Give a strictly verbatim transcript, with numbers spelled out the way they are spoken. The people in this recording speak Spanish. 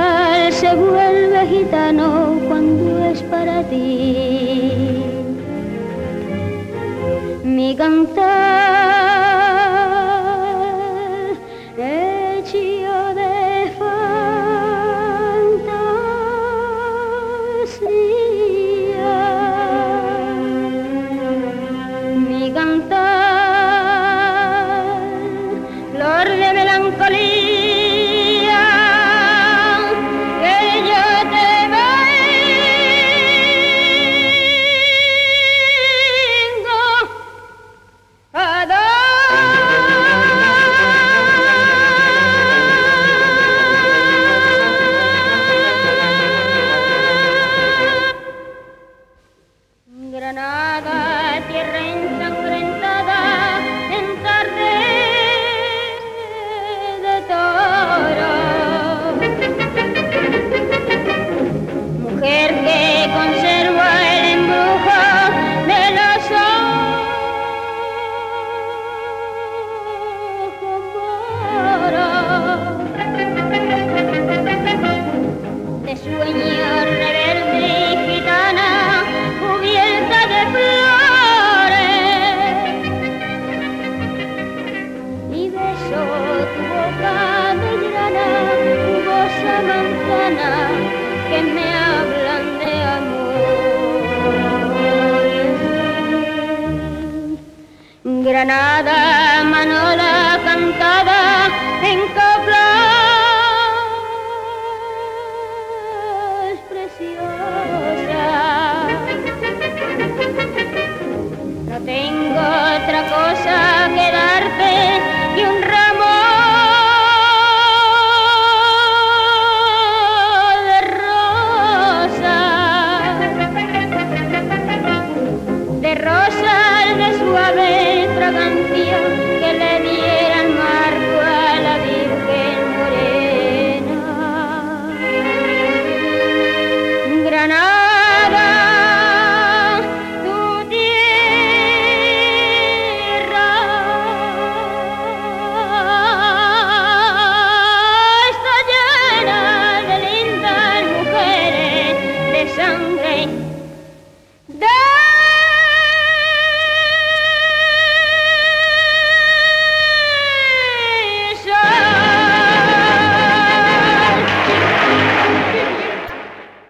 animal se vuelve gitano cuando es para ti. Mi cantar hecho de fantasía, mi cantar flor de melancolía, que yo te vengo a dar. Granada, tierra ensangrentada en tarde de toro, mujer que conserva el embrujo de los ojos moros, de sueño rebelde y gitana cubierta de flores, y beso tu boca de grana, jugosa manzana que me